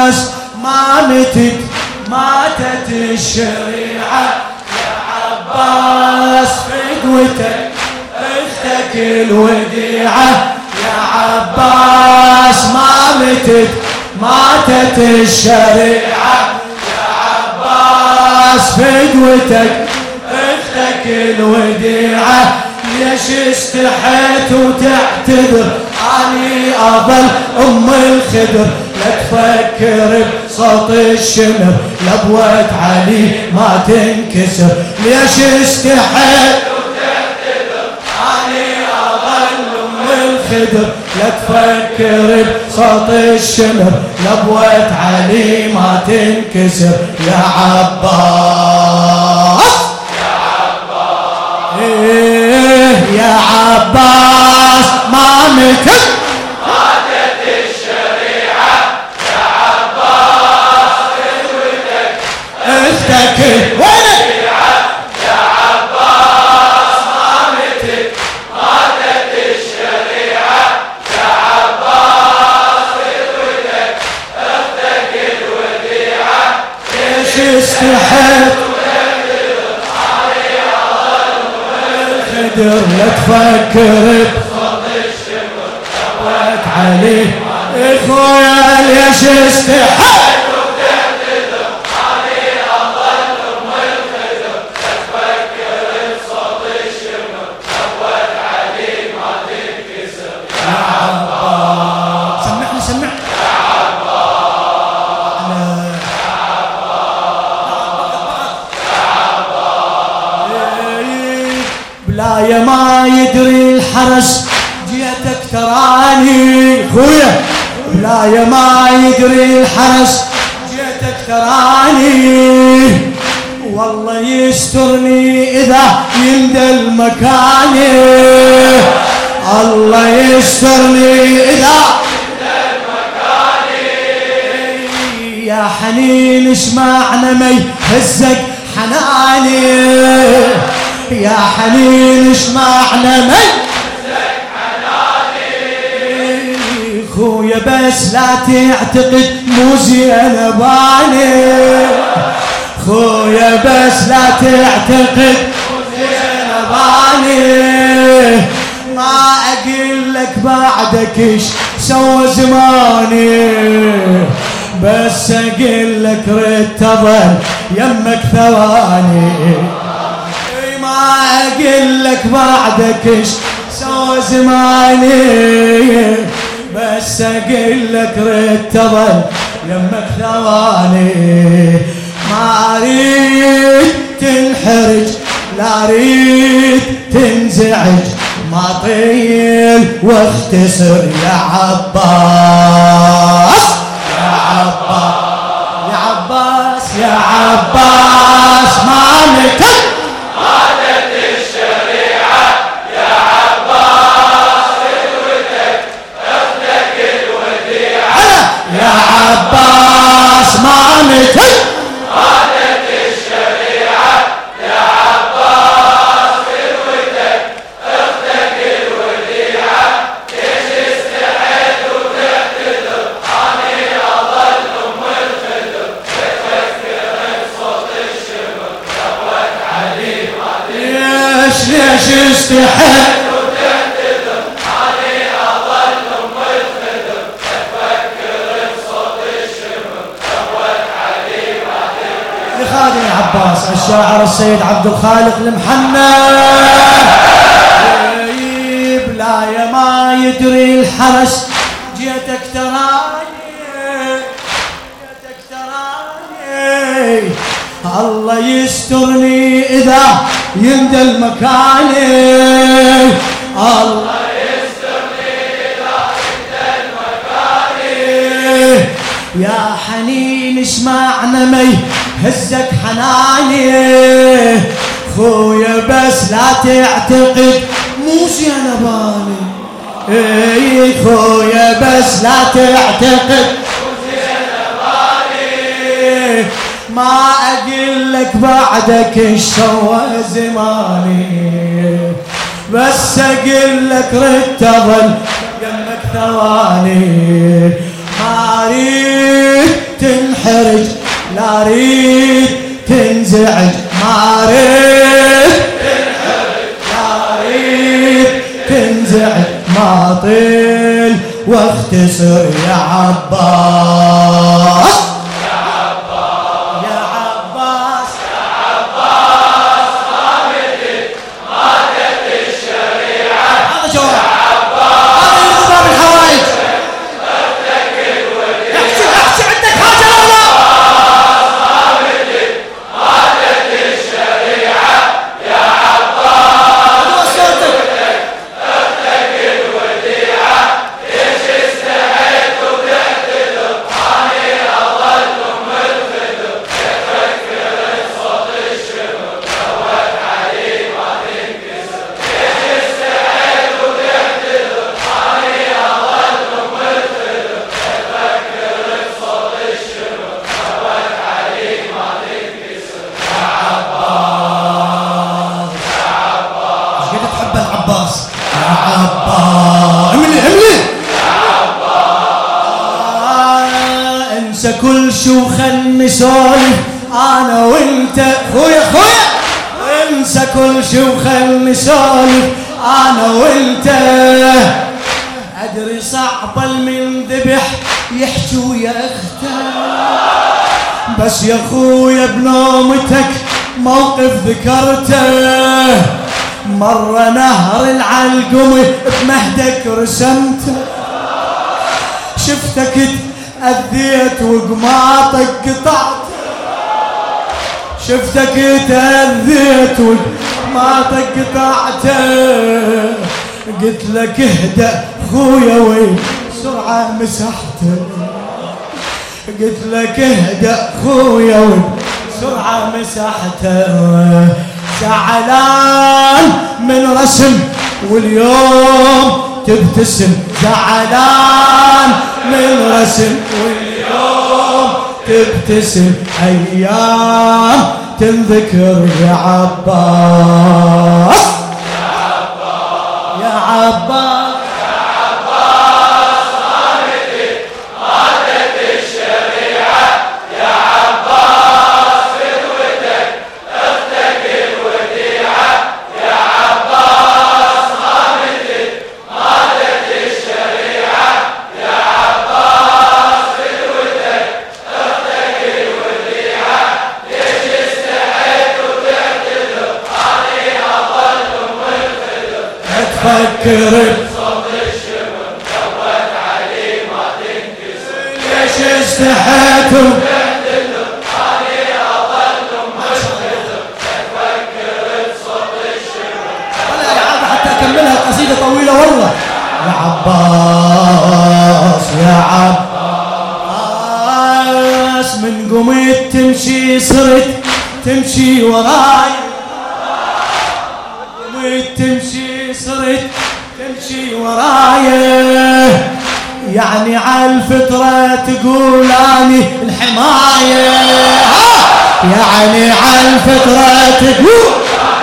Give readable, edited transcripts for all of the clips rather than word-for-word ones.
عباس ماتت الشريعة يا عباس فدوتك اختك الوديعة يا عباس ماتت الشريعة يا عباس فدوتك اختك الوديعة ليش استحيت وتعتذر اني اظل ام الخدر لا تفكر بصوت الشمر لبوة علي ما تنكسر ليش استحيت وتعتذر اني اظل ام الخدر لا تفكر بصوت الشمر لبوة علي ما تنكسر يا عباس يا عباس ماتت الشريعة يا عباس فدوتك اختك الوديعة يا عباس ماتت الشريعة يا عباس فدوتك اختك الوديعة ليش استحيت لا تفكر بصوت الشمر لبوة علي اخويا ليش استحيت وتعتذر اني اظل ام الخدر لا تفكر بصوت الشمر لبوة علي ما تنكسر يا عباس سمعني يا عباس بلايا ما يدري الحرس جيتك تراني خويا بلايا ما يدري الحرس جيتك تراني والله يسترني اذا يندل مكاني الله يسترني اذا يندل مكاني يا حنين اشمعنا ما يهزك حناني يا حنين اشمعنا ما يهزك حناني خويا بس لا تعتقد مو زين باني خويا بس لا تعتقد مو زين باني ما اقول لك بعدك ايش سوى زماني بس اقول لك رد تظل يمك ثواني ما اقول لك بعدك ايش سوى زماني بس اقول لك رد تظل يمك ثواني ما اريد تنحرج لا اريد تنزعج ما طيل واختصر يا عباس يا عباس يا عباس يا عباس ماتت الشريعة يا عباس فدوتك اختك الوديعة يا عباس ماتت الشريعة يا عباس فدوتك اختك الوديعة ليش استحيت وتعتذر اني اظل ام الخدر تفكر بصوت الشمر لبوة علي ما ليش استحيت وتعتذر اني اظل ام الخدر تفكر بصوت الشمر لبوة علي ما لخادم عباس الشاعر السيد عبد الخالق المحنى بلايا ما يدري الحرس جيتك تراني الله يسترني اذا يندل مكاني الله يسترني اذا يندل مكاني يا حنين اشمعنا ما يهزك حناني خويا بس لا تعتقد مو زين بالي خويا بس لا تعتقد مو زين بالي ما اقول لك بعدك ايش سوى زماني بس اقول لك رد تظل يمك ثواني ما اريد تنحرج لا اريد تنزعج ما اريد تنحرج لا اريد تنزعج ما طيل واختصر يا عباس يا عباس يا عباس يا عباس ماتت الشريعة هذا جواب هذا يرضى بالحوائج احكي عندك حاجة ولا ماتت الشريعة يا عباس هو صوتك اختك الوديعة ليش استحيت وتعتذر عني أظل ملفتر تفكر صوت الشمر سوت علي ما تنكسر ليش استحيت وتعتذر عني أظل ملفتر تفكر صوت الشمر سوت علي ما تنكسر يا عباس يا عباس ايش قد تحب العباس يا عباس املي انسى كل شو خلني سولف انا وانت خويا انسى كل شو خلني سولف انا وانت ادري صعب المنذبح يحكي ويا اخته بس يا خويا بنومتك موقف ذكرته مرة نهر العلقمي بمهدك رسمته شفتك تأذيت وقماطك قطعت شفتك تأذيت وقماطك قطعته قلت لك اهدأ خويا وين سرعة مسحته قلت لك اهدأ خويا وبسرعة مسحته زعلان من رسم واليوم تبتسم زعلان من رسم واليوم تبتسم أيام تنذكر يا عباس يا عباس ماتت الشريعة يا عباس فدوتك اختك الوديعة يا عباس ماتت الشريعة يا عباس فدوتك اختك الوديعة ليش استحيت وتعتذر عني أظل ملفتر تفكر صوت الشمر سوت علي ما تنكسر ليش استحيت تعتذر عني أظل ملفتر تفكر صوت الشمر ولا إعادة حتى أكملها قصيدة طويلة والله يا عباس يا عباس من قمت تمشي صرت تمشي وراي قمت تمشي صرت تمشي وراي يعني عالفطرة تقول اني الحماية يعني عالفطرة تقول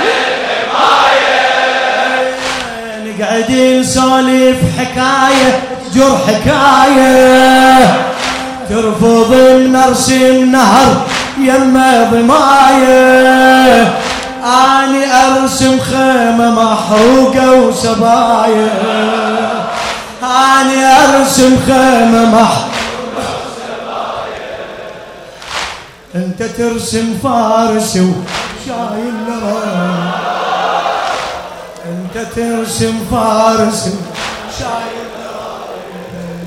نقعد نسولف حكاية تجر حكاية ترفض نرسم نهر يما ضماية اني ارسم خيمة محروقة وسبايا اني ارسم خيمة محروقة انت ترسم فارس وشايل لراي انت ترسم فارس وشايل لراي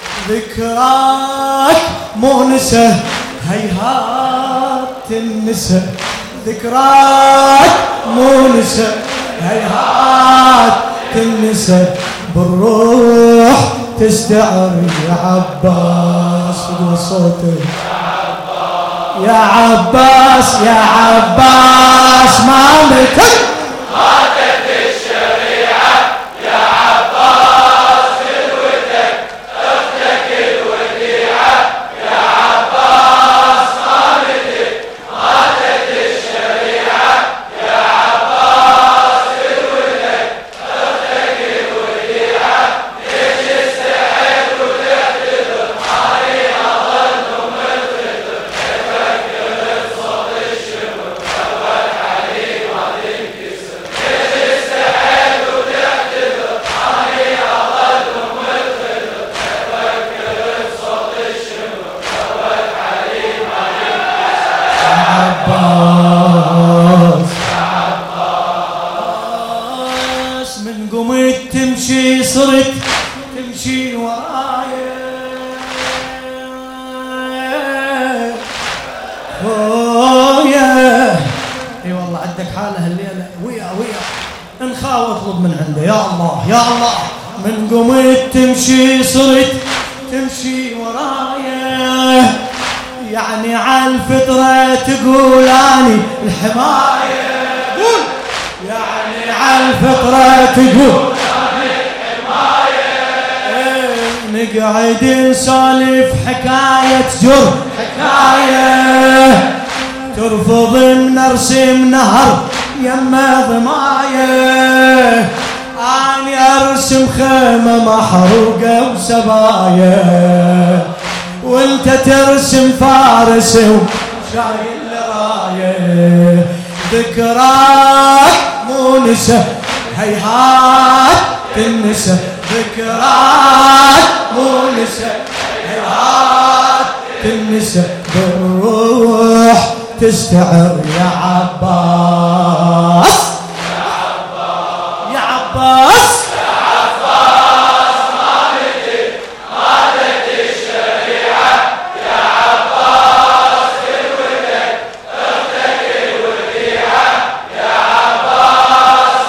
ذكراك مونسة هيهات تنسى ذكراك مونسة هيهات تنسى بالروح تستعر يا عباس وصوتك يا عباس يا عباس ما متك ماتت الشريعة يا عباس فدوتك اختك الوديعة يا عباس ماتت الشريعة يا عباس فدوتك اختك الوديعة ليش استحيت وتعتذر عني أظل ملفتر خويا اي والله عندك حاله هالليله ويا انخاوي اطلب من عنده يا الله يا الله. من قمت تمشي صرت تمشي ورايا يعني عالفطرة تقول اني الحماية قول يعني عالفطرة تقول اني الحماية. نقعد نسولف حكاية جر حكاية ترفض نرسم نهر يما ضماية اني ارسم خيمة محروقة وسبايا وانت ترسم فارس وشايل راية. ذكراك مونسة هيهات تنسى ذكراك مونسة هيهات تنسى بالروح تستعر يا عباس يا عباس ماتت الشريعة يا عباس الودك اختك الوديعة يا عباس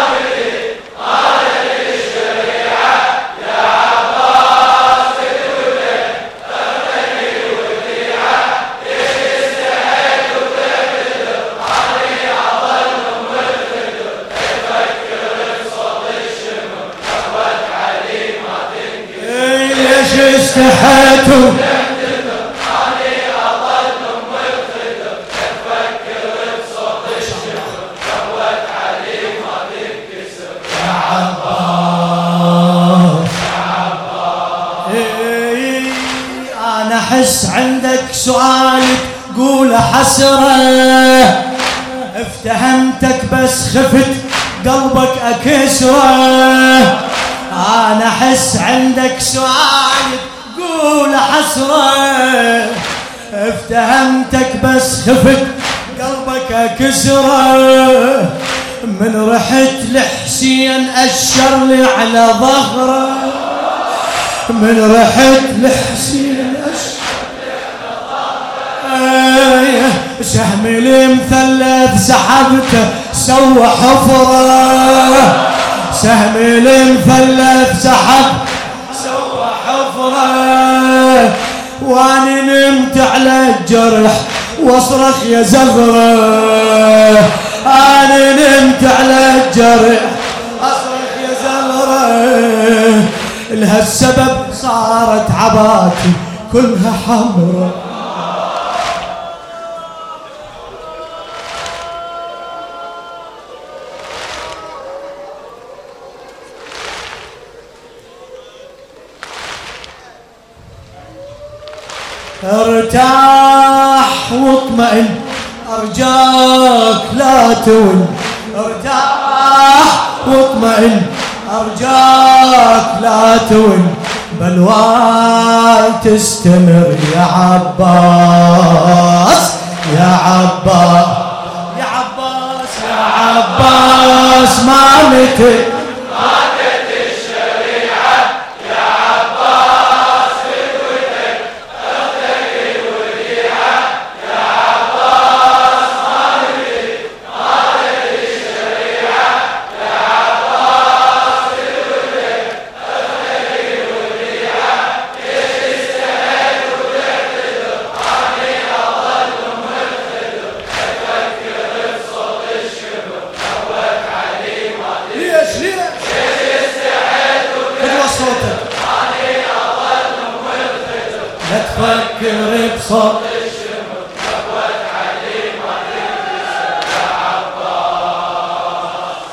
ماتت الشريعة يا عباس الودك اختك الوديعة تستحق وتقدر علي أظل ملتقى تفكر بصوت الشمر نخوة علي ما تنكر ليش استحيتوا علي أظل ملتقى تفكر بصوت الشمر نخوة علي ما تنكسر يا عباس انا احس عندك سؤال تقول حسره افتهمتك بس خفت قلبك اكسره. انا احس عندك سؤال تقول حسره افتهمتك بس خفت قلبك اكسره. من رحت لحسين اشر لي على ظهره من رحت لحسين اشر سهم المثلث سحبته سوى حفره سهم المثلث سحب سوى حفره. واني نمت على الجرح واصرخ يا زغره انا نمت على الجرح اصرخ يا زغره. لها السبب صارت عباتي كلها حمرا ارتاح واطمئن ارجاك لا تون ارتاح واطمئن ارجاك لا تون بلوال تستمر يا عباس يا عباس يا عباس يا عباس ما متت ماتت الشريعة يا عباس الودك اختك الوديعة يا عباس ماتت الشريعة يا عباس الودك اختك الوديعة تستحق وتقدر علي أظل ملتقى تفكر بصوت الشمر نخوة علي ما ليش خذوا صوتك لا تفكر بصوت الشمر نخوة علي ما تنكسر يا عباس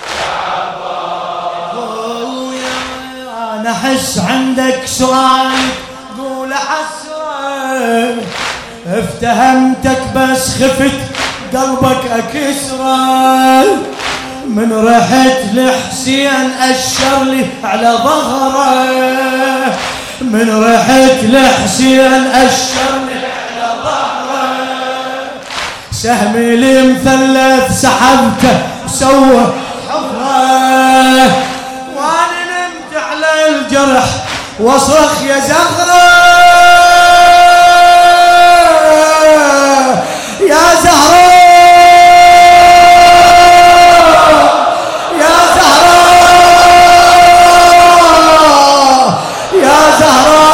خويا. انا احس عندك سؤال قول حسره افتهمتك بس خفت قلبك اكسره. من رحت لحسين اشر لي على ظهره من رحت لحسين اشر لي على ظهره. سهم المثلث سحبته وسوى حفره وانا نمت على الجرح واصرخ يا زهرة يا زهرة يا زهرة يا زهرة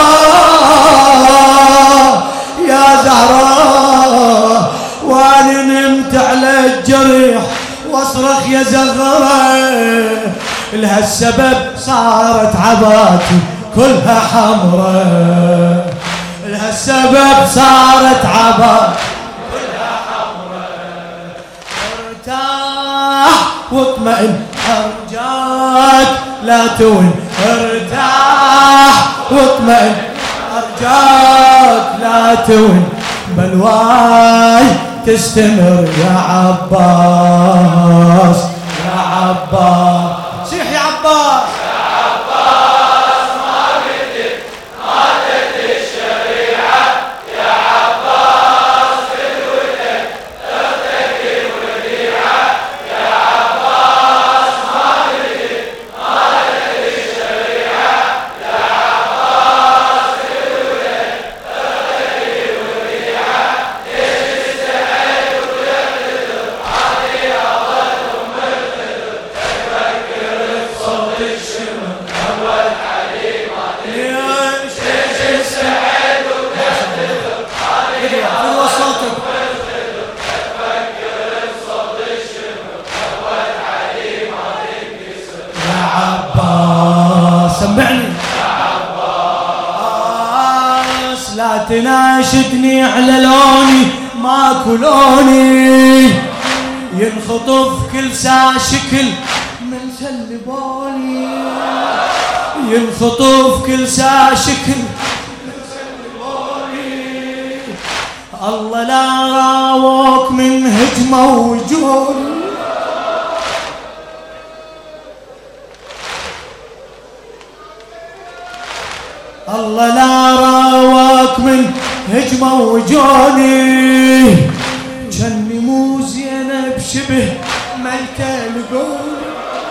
يا زهرة. وانا نمت على الجريح واصرخ يا زهرة لهالسبب صارت عباتي كلها حمرة لهالسبب صارت عباتي كلها حمرة. ارتاح واطمئن ارجاك لا توهن ارتاح واطمئن ارجاك لا توهن بلواي تستمر يا عباس يا عباس. صيح يا عباس يا عباس ما بدك ماتت الشريعة يا عباس بدودك اختك الوديعة يا عباس ما بدك ماتت الشريعة يا عباس بدودك اختك الوديعة ليش استحيت وتعتذر عادي أظلكم مرتدر تفكر بصوت الشمر أول حليم ليش ليش استحيت وتعتذر عادي صوتك مرتدر تفكر بصوت الشمر أول حليم تنكسر يا عباس. سمعني يا عباس لا تناشدني على لوني ماكو لوني ينخطف كل ساعة شكل من سلبوني ينخطف كل ساعة شكل من سلبوني. الله لا راوك من هجمة وجوني الله لا راوك من هجمة وجوني جني مو زينب شبه ملكة لقوني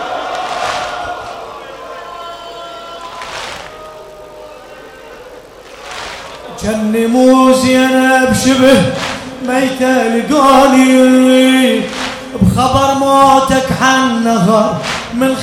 جني مو زينب شبه ميتة لقوني بخبر موتك حالنهار من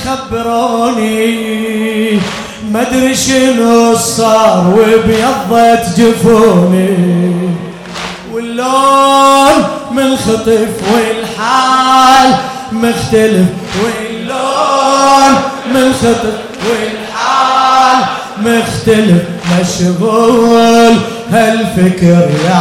خبروني مدري شنو صار وبيضت جفوني واللون منخطف والحال مختلف واللون منخطف والحال مختلف مشغول هالفكر يا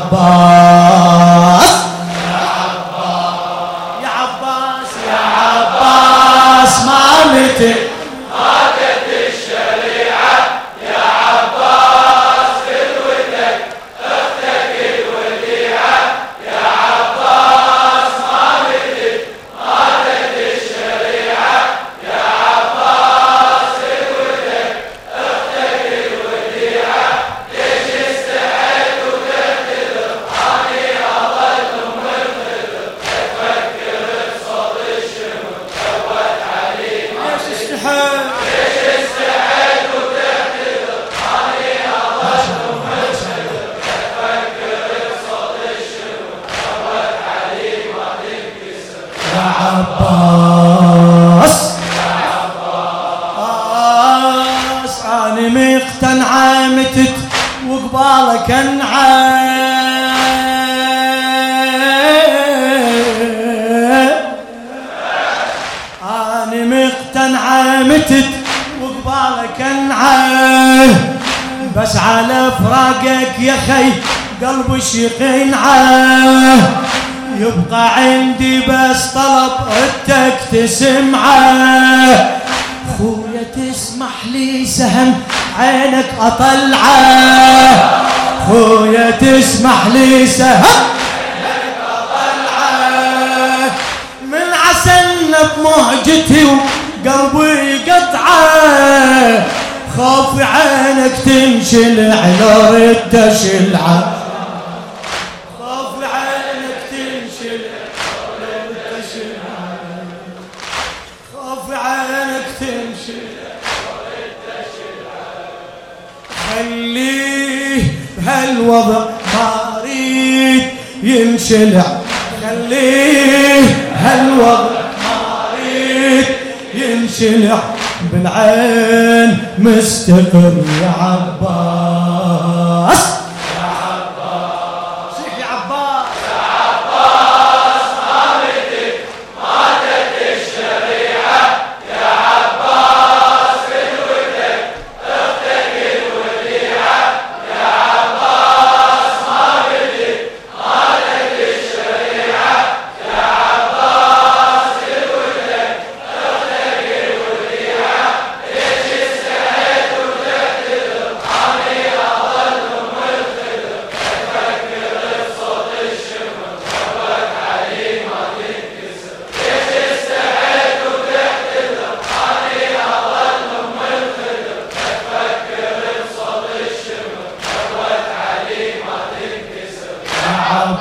عباس يا عباس يا عباس يا عباس ما متى ماتت الشريعة يا عباس بدودك اختك الوديعة يا عباس ما بدك ماتت الشريعة يا عباس بدودك اختك الوديعة ليش استحيت وتعتذر عني أظلكم مرتدر تفكر بصوت الشمر سوت عليم ليش استحيت ليش استحيت وتعتذر عني أظلكم مرتدر تفكر بصوت الشمر سوت عليم ما تنكسر يا عباس يا عباس أنا مقتنعة متت وقبالك أنا مقتنعة متت وقبالك بس على فراقك يا خي قلبي يقنعه يبقى عندي بس طلب ردك تسمعه خويا تسمح لي سهم عينك اطلعه خويا تسمح لي سهم عينك اطلعه من عسلنا بمهجتي وقلبي قطعه خوف عينك تنشل على رد شلعه خوف عينك تنشل على رد شلعه خوف عينك تنشل على رد شلعه خليه بهالوضع ما اريد ينشلع، خليه بهالوضع ما اريد ينشلع، بالعين مستقر يا عباس. يا عباس صيح يا عباس. يا عباس ماتت الشريعة، يا عباس بدودك اختك الوديعة، يا عباس ماتت الشريعة، يا عباس بدودك اختك الوديعة، ليش استحيت وتعتذر عني أظل ملتذر، تفكر بصوت الشمر شوك علي ما تنكسر، ليش استحيت وتعتذر عني أظل ملتذر، تفكر بصوت الشمر شوك علي ما تنكسر. يا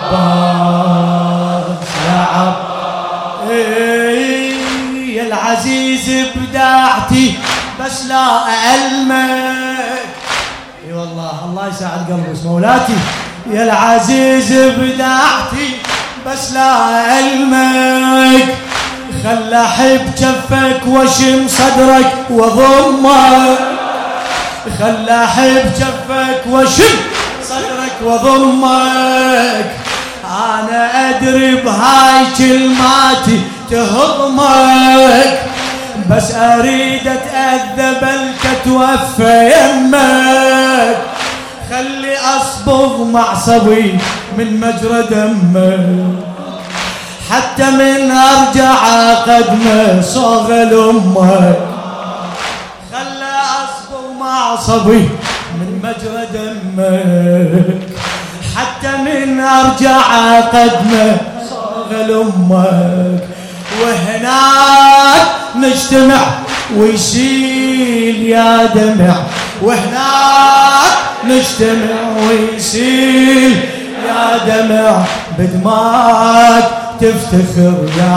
عباس يا عباس يا العزيز بداعتي بس لا أألمك. اي والله الله يساعد قلبك مولاتي. يا العزيز بداعتي بس لا أألمك، خل أحب جفك واشم صدرك وضمك، خل أحب جفك واشم صدرك وضمك، أنا أدري بهاي كلماتي تهضمك، بس أريد أتأذى بل تتوفى يمك، خلي أصبغ معصبي من مجرى دمك، حتى من أرجع قدمه صغل أمك، خلى أصبغ معصبي من مجرى دمك، حتى من أرجع قدمه صغل أمك، وهناك نجتمع ويسيل يا دمع، وهناك نجتمع ويسيل يا دمع، بدماك تفتخر يا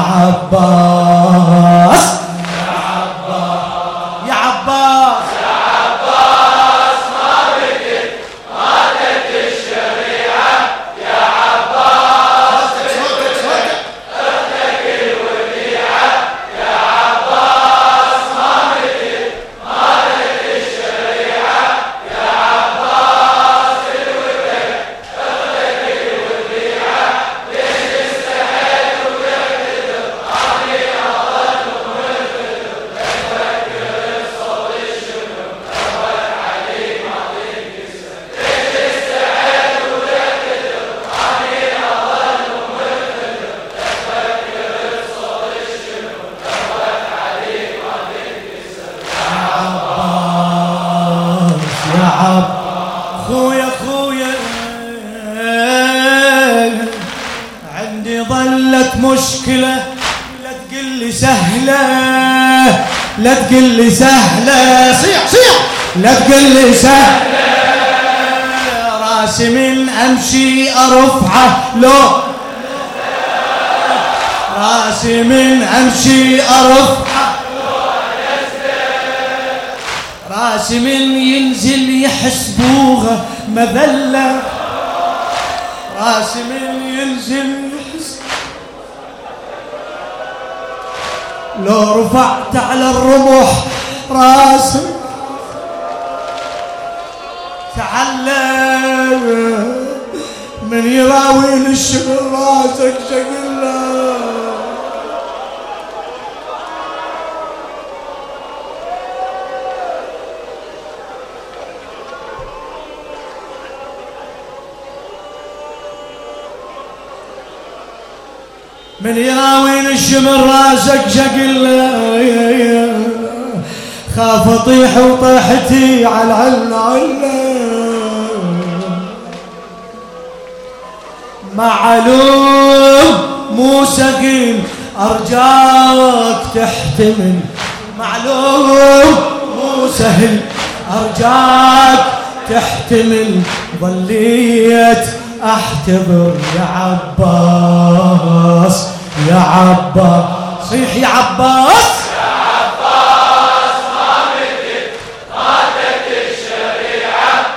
عباس. يا عباس يا عباس يا عباس ماتت الشريعة، يا عباس بدودك اختك الوديعة، يا عباس ماتت الشريعة، يا عباس بدودك اختك الوديعة، ليش استحيت وتعتذر عني أظل ملتذر، تفكر بصوت الشمر شوك علي ما تنكسر، ليش استحيت وتعتذر عني أظل ملتذر، تفكر بصوت الشمر شوك علي ما تنكسر. عباس يا عب خويا خويا عندي ظلت مشكلة، لا تقل لي سهلة، لا تقل لي سهلة، صيح صيح، لا تقل لي سهلة، راسي من أمشي أرفعه لو، راسي من أمشي أرفعه، راسي من ينزل يحسبوها مذلة، راسي من ينزل يحسب، لو رفعت على الرمح راسي تعلم، من يراوي الشمر راسك شقله. من يراوين الشمر راسك شقله، خاف اطيح وطيحتي على العله، معلوم مو ثقيل ارجاك تحتمل، معلوم مو سهل ارجاك تحتمل، ظليت احتضر يا عباس يا عباس، صيح يا عباس. يا عباس ماتت الشريعة،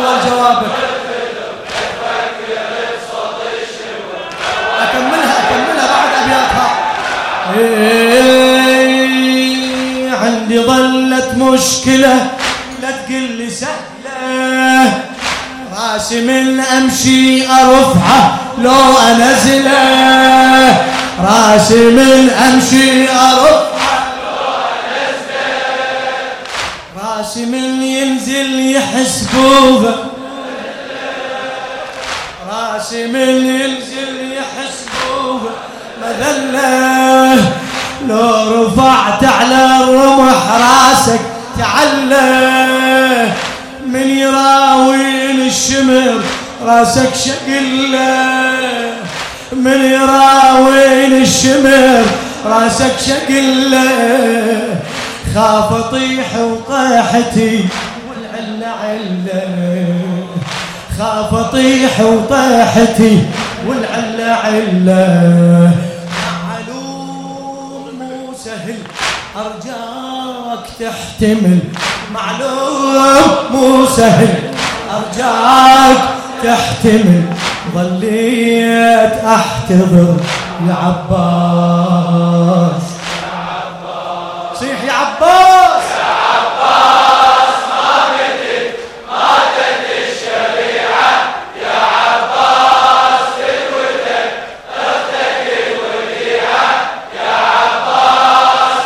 أول جوابك. أكملها بعد أبياتها. عندي ظلت مشكلة لا تقل لي سهلة، راسي من أمشي أرفعه لو أنزله، راسي من أمشي أرفعه لو أنزله، راسي من ينزل يحسبوه، راسي من ينزل يحسبوه مذلة، لو رفعت على الرمح راسك تعلى، من يراوين الشمر راسك شقله، من يراوين الشمر راسك شقله، خاف اطيح وطيحتي والعله عله، خاف اطيح وطيحتي والعله عله، معلوم مو سهل ارجاك تحتمل، معلوم مو سهل ارجاك تحتمل، ظليت احتضر يا عباس، يا عباس صيح يا عباس، يا عباس ماتت الشريعة، يا عباس تلوتك اختك الوديعة، يا عباس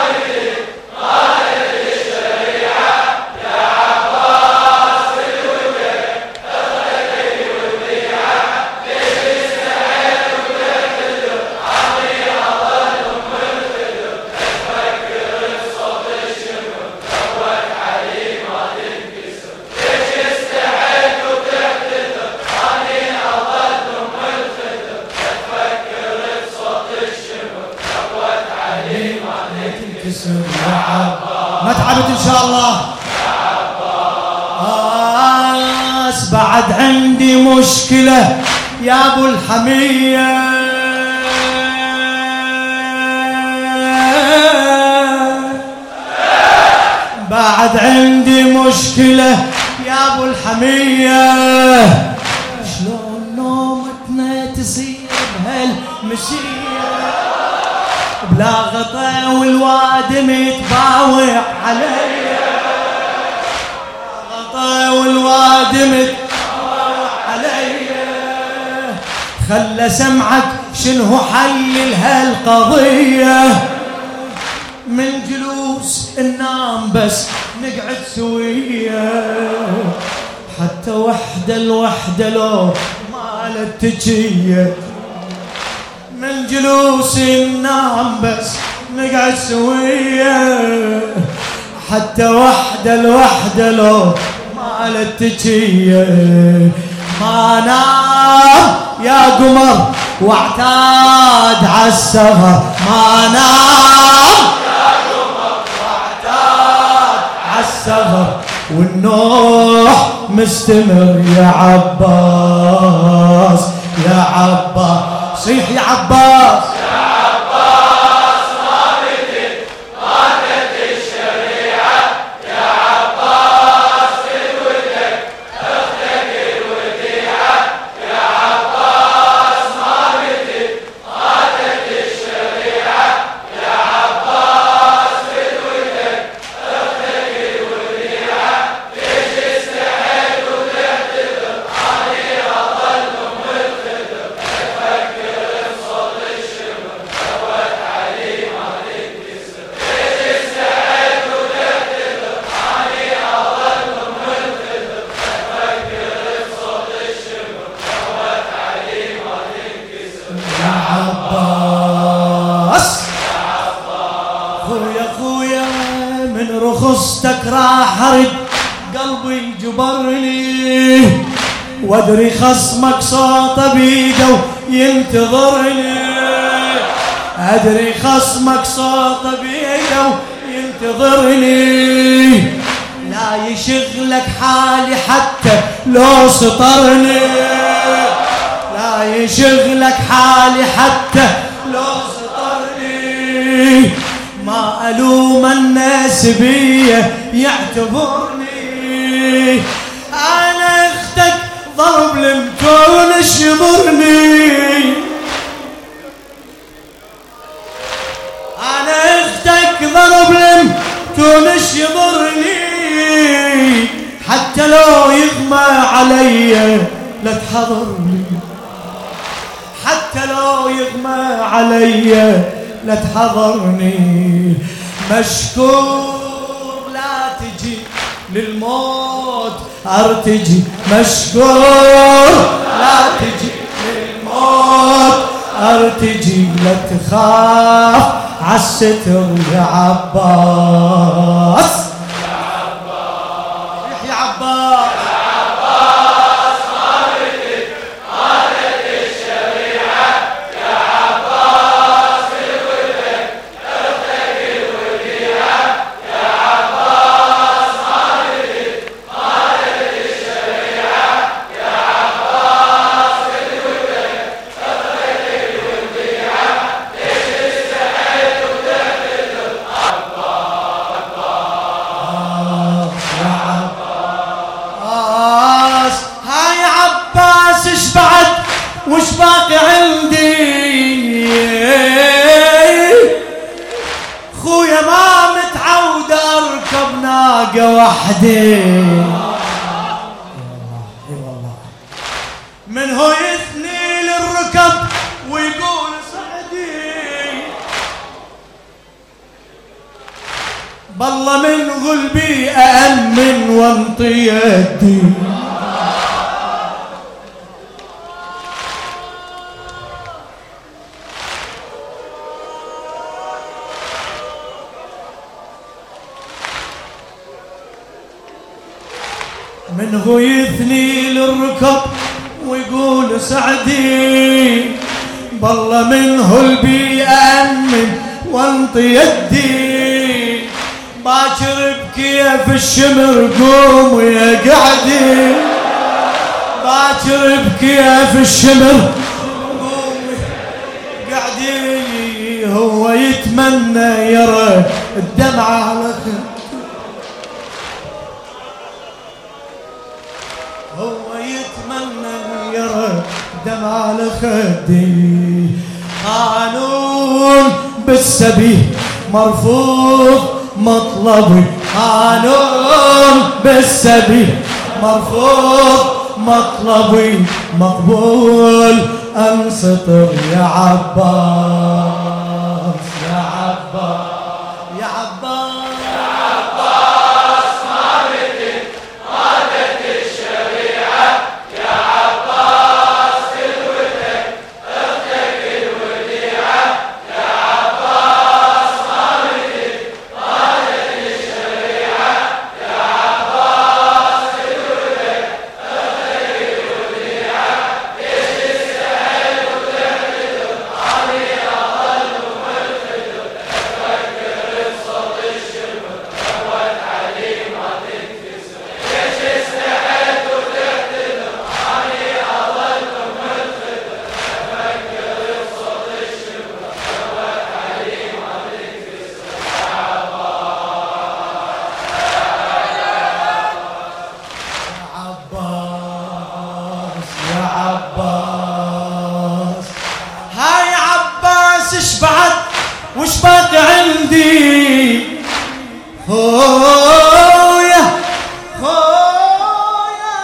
ماتت الشريعة، يا عباس تلوتك اختك الوديعة، ليش استحيت وتعتذر عني أظل منفذر، تفكر بصوت الشمر قوت علي ما تنكسر، ليش استحيت وتعتذر عني أظل منفذر، تفكر بصوت الشمر قوت علي ما تنكسر يا عباس. ما تعبت ان شاء الله يا عباس، بعد عندي مشكلة يا ابو الحمية، بعد عندي مشكلة يا ابو الحمية، شلون نومتنا تصير بهالمسية، بلا غطا والوادم يتباوع علي، غطا والوادم يتباوع علي، خلى سمعك شنو حل هالقضية، من جلوس ننام بس نقعد سوية، حتى وحدة الوحدة لو مالت تجية، من جلوس ننام بس نقعد سوية، حتى وحدة الوحدة لو مالت تجية، ما نام يا قمر واعتاد عالسهر، ما نام يا قمر واعتاد عالسهر، والنوح مستمر يا عباس، يا عباس صيح يا عباس، يا عباس ماتت الشريعة، يا عباس تلوتك اختك الوديعة، يا عباس ماتت الشريعة، يا عباس تلوتك اختك الوديعة، ليش استحيت وتعتذر عني أظل منفذر، تفكر بصوت الشمر قوت علي ما تنكسر، ليش استحيت وتعتذر عني أظل منفذر، تفكر بصوت الشمر قوت علي ما تنكسر، يا عباس، خويا خويا من رخصتك راح ارد قلبي جبرني، وادري خصمك صوته بيده ينتظرني، ادري خصمك صوته بيده ينتظرني، لا يشغلك حالي حتى لو سطرني، لا يشغلك حالي حتى لو سطرني، ما ألوم الناس بي يعتبرني، أنا حتى لو يغمى علي لا تحضرني، حتى لو يغمى علي لا تحضرني. مشكور لا تجي للموت ارتجي، مشكور لا تجي للموت ارتجي. لا تخاف عالستر يا عباس، يا عباس يا عباس، يا عباس مالت الشريعة، يا عباس بالودك اختك الوديعة، يا عباس مالت الشريعة، يا عباس بالودك اختك الوديعة. ليش استحيت وتهتد يا عباس. هاي عباس ايش بعد وش باقي عندي؟ خويا ما متعود اركب ناقة وحدي. اي والله من هو يثني للركب ويقول سعدي، بالله من غلبي أأمن وانطي يدي. من هو يثني للركب ويقول سعدي، بالله من غلبي أأمن وانطي يدي. باكر بكيف الشمر قوم يا قعدي، باكر بكيف الشمر قوم قعدي. هو يتمنى يرى الدمعة على خدي، هو يتمنى يرى الدمعة على خدي. قانون بالسبي مرفوض مطلبي، قانون بالسبي مرفوض مطلبي، مقبول انسطر يا عباس، يا عباس، يا عباس، يا عباس مالت الشريعة، يا عباس بالودك اختك الوديعة، يا عباس مالت الشريعة، يا عباس بالودك اختك الوديعة. ليش استحيت وتهتد عني أظل ملتد، أفكر بصوت الشمر قوت علي ما تنكسر. ليش استحيت وتهتد عني أظل ملتد، أفكر بصوت الشمر قوت علي ما تنكسر. عباس، يا عباس. هاي عباس ايش بعد وش باقي عندي؟ خويا خويا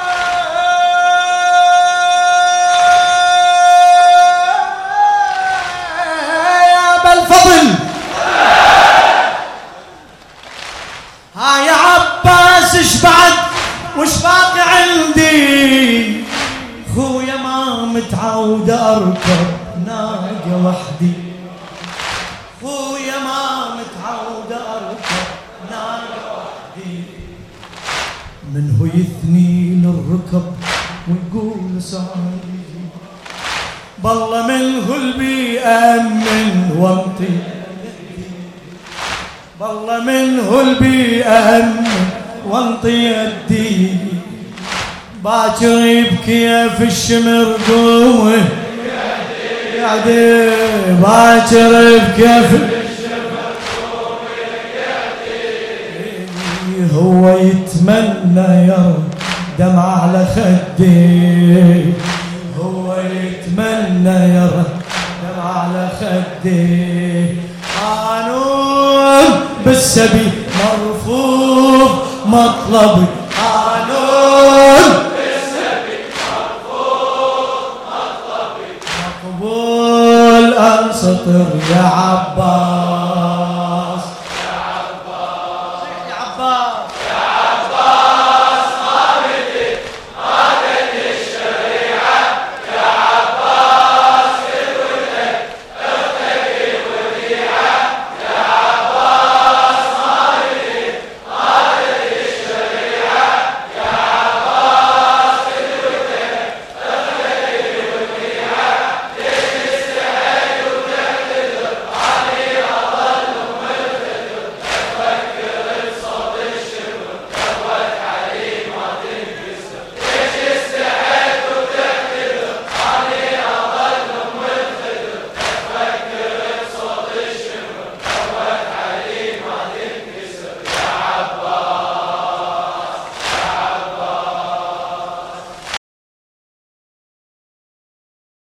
يا بالفضل. هاي عباس ايش بعد وش باقي عندي؟ خويا ما متعود اركب ناقة وحدي، خويا ما متعود اركب ناقة وحدي. من هو يثني للركب ويقول سعدي، بالله من غلبي أأمن وانطي، بالله من غلبي أأمن وانطي يدي. باكر يبكي في الشمر قومه قعدي، باكر يبكي في الشمر قومه قعدي. هو يتمنى يرى دمعة على خدي، هو يتمنى يرى دمعة على خدي. قانون بالسبي مرفوض مطلبي، قانون بالسبي مرفوض مطلبي مقبول انسطر يا عباس